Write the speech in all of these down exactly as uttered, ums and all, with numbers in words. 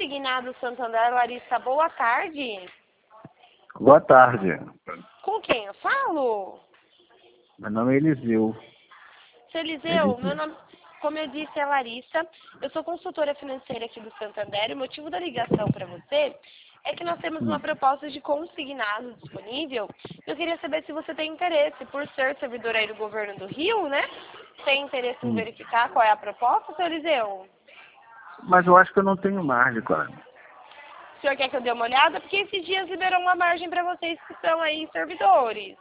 Consignado Santander, Larissa, boa tarde. Boa tarde. Com quem eu falo? Meu nome é Eliseu. Seu Eliseu, Eliseu. meu nome, como eu disse, é Larissa. Eu sou consultora financeira aqui do Santander. O motivo da ligação para você é que nós temos uma proposta de consignado disponível. Eu queria saber se você tem interesse, por ser servidor aí do governo do Rio, né? Tem interesse em Hum. verificar qual é a proposta, seu Eliseu? Mas eu acho que eu não tenho margem, cara. O senhor quer que eu dê uma olhada? Porque esses dias liberou uma margem para vocês que são aí servidores.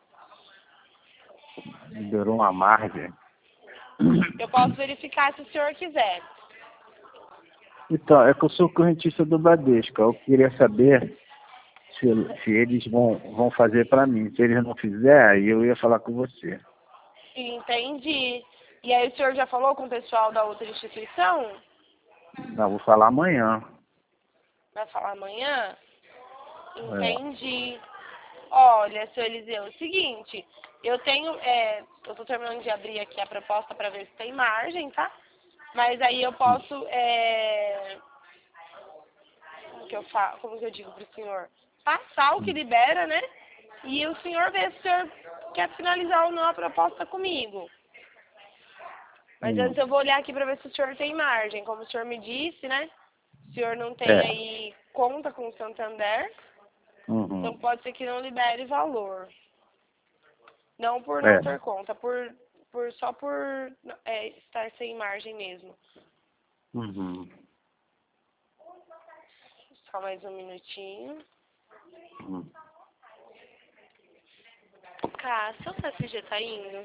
Liberou uma margem. Eu posso verificar se o senhor quiser. Então, é que eu sou correntista do Bradesco. Eu queria saber se, se eles vão, vão fazer para mim. Se eles não fizerem, aí eu ia falar com você. Entendi. E aí o senhor já falou com o pessoal da outra instituição? Não, vou falar amanhã. Vai falar amanhã? É. Entendi. Olha, seu Eliseu, é o seguinte, eu tenho, é, eu tô terminando de abrir aqui a proposta para ver se tem margem, tá? Mas aí eu posso, é, como que eu falo, como que eu digo pro senhor? Passar o que libera, né? E o senhor vê se o senhor quer finalizar ou não a proposta comigo. Mas Hum. antes eu vou olhar aqui para ver se o senhor tem margem. Como o senhor me disse, né? O senhor não tem É. aí conta com o Santander, Uhum. então pode ser que não libere valor. Não por não É. ter conta, por, por, só por é, estar sem margem mesmo. Uhum. Só mais um minutinho. Uhum. Cá, seu C S G tá indo?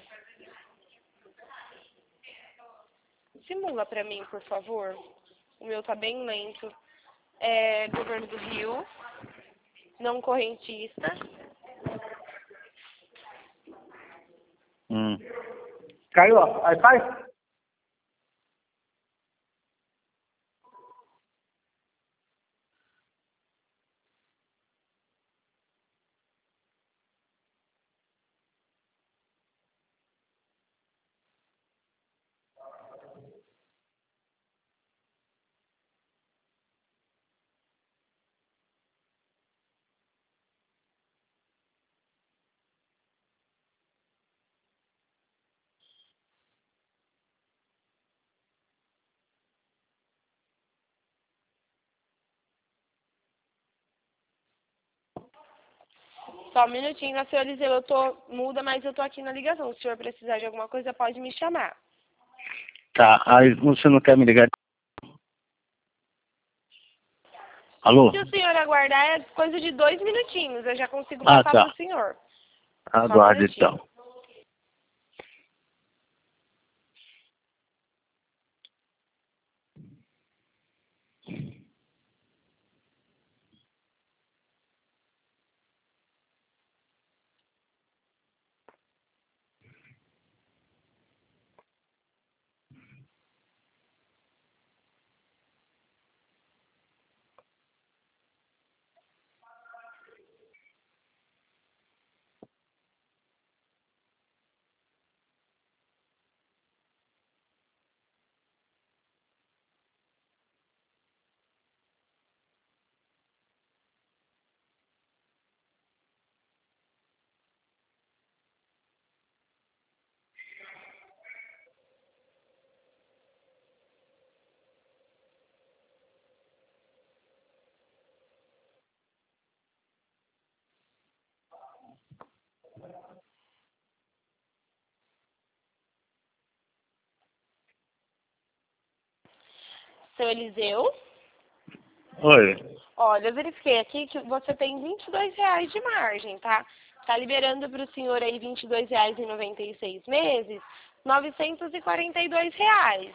Simula pra mim, por favor. O meu tá bem lento. É, governo do Rio. Não correntista. Hum. Caiu, ó. Aí faz. Só um minutinho, né, senhor Eliseu? Eu tô muda, mas eu tô aqui na ligação. Se o senhor precisar de alguma coisa, pode me chamar. Tá. Aí você não quer me ligar? Alô? Se o senhor aguardar, é coisa de dois minutinhos. Eu já consigo Ah, passar tá. pro senhor. Só um Aguarde minutinho. então. Seu Eliseu? Oi. Olha, eu verifiquei aqui que você tem vinte e dois reais de margem, tá? Tá liberando para o senhor aí vinte e dois reais e noventa e seis meses, novecentos e quarenta e dois reais.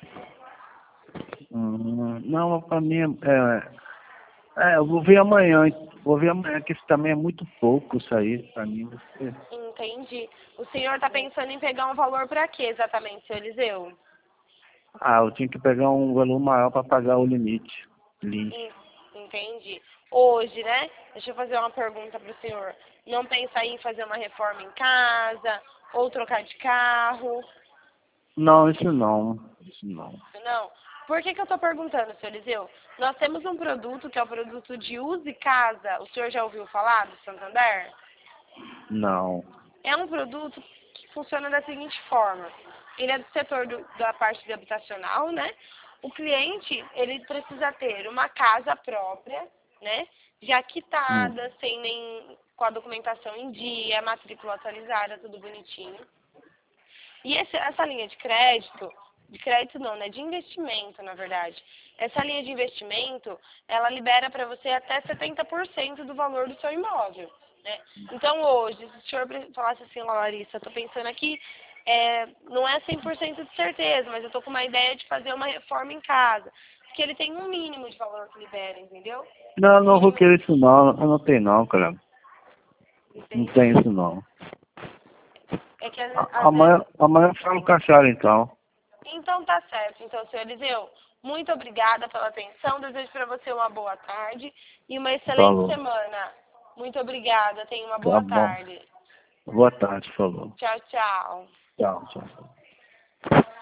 Hum, não, pra mim é, é. Eu vou ver amanhã. Vou ver amanhã, que isso também é muito pouco isso aí pra mim. Você... Entendi. O senhor tá pensando em pegar um valor para quê exatamente, seu Eliseu? Ah, eu tinha que pegar um valor maior para pagar o limite. Limite. En- Entendi. Hoje, né? Deixa eu fazer uma pergunta para o senhor. Não pensa em fazer uma reforma em casa ou trocar de carro? Não, isso não. Isso não. Não. Por que que eu estou perguntando, senhor Eliseu? Nós temos um produto que é o produto de Use Casa. O senhor já ouviu falar do Santander? Não. É um produto que funciona da seguinte forma. Ele é do setor do, da parte de habitacional, né? O cliente, ele precisa ter uma casa própria, né? Já quitada, Hum. sem nem, com a documentação em dia, matrícula atualizada, tudo bonitinho. E esse, essa linha de crédito, de crédito não, né? De investimento, na verdade. Essa linha de investimento, ela libera para você até setenta por cento do valor do seu imóvel, né? Então hoje, se o senhor falasse assim, Larissa, eu tô pensando aqui, é, não é cem por cento de certeza, mas eu tô com uma ideia de fazer uma reforma em casa. Porque ele tem um mínimo de valor que libera, entendeu? Não, não vou Mínimo, querer isso não. Eu não tenho não, cara. Não entende? tem isso não. É que às, A- às vezes. Amanhã, amanhã eu falo com a senhora então. Então tá certo. Então, senhor Eliseu, muito obrigada pela atenção. Desejo para você uma boa tarde e uma excelente Falou. semana. Muito obrigada. Tenha uma Tá boa bom. tarde. Boa tarde, falou. Tchau, tchau. Tchau, tchau.